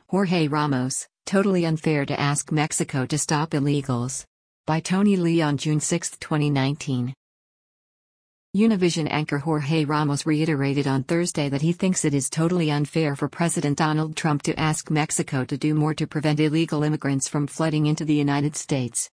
Jorge Ramos, totally unfair to ask Mexico to stop illegals. By Tony Lee on June 6, 2019. Univision anchor Jorge Ramos reiterated on Thursday that he thinks it is totally unfair for President Donald Trump to ask Mexico to do more to prevent illegal immigrants from flooding into the United States.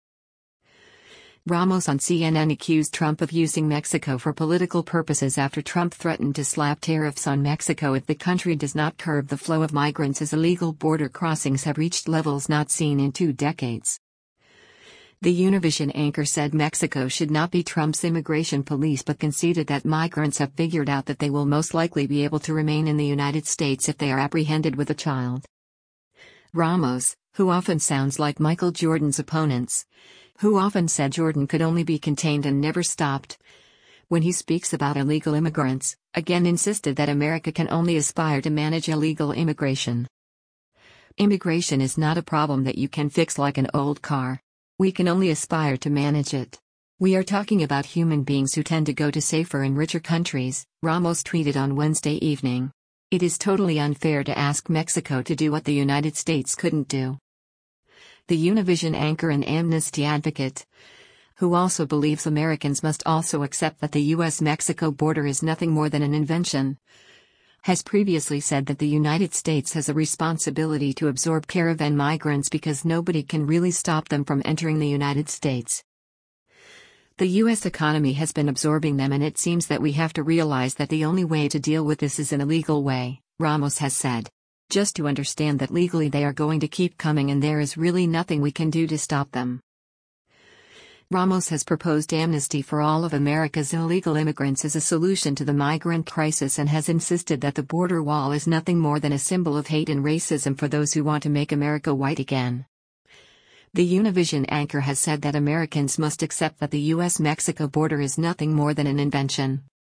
Ramos on CNN accused Trump of using Mexico for political purposes after Trump threatened to slap tariffs on Mexico if the country does not curb the flow of migrants as illegal border crossings have reached levels not seen in 2 decades. The Univision anchor said Mexico should not be Trump's immigration police but conceded that migrants have figured out that they will most likely be able to remain in the United States if they are apprehended with a child. Ramos, who often sounds like Michael Jordan's opponents, who often said Jordan could only be contained and never stopped, when he speaks about illegal immigrants, again insisted that America can only aspire to manage illegal immigration. Immigration is not a problem that you can fix like an old car. We can only aspire to manage it. We are talking about human beings who tend to go to safer and richer countries, Ramos tweeted on Wednesday evening. It is totally unfair to ask Mexico to do what the United States couldn't do. The Univision anchor and amnesty advocate, who also believes Americans must also accept that the U.S.-Mexico border is nothing more than an invention, has previously said that the United States has a responsibility to absorb caravan migrants because nobody can really stop them from entering the United States. The U.S. economy has been absorbing them, and it seems that we have to realize that the only way to deal with this is in a legal way, Ramos has said. Just to understand that legally they are going to keep coming and there is really nothing we can do to stop them. Ramos has proposed amnesty for all of America's illegal immigrants as a solution to the migrant crisis and has insisted that the border wall is nothing more than a symbol of hate and racism for those who want to make America white again. The Univision anchor has said that Americans must accept that the U.S.-Mexico border is nothing more than an invention.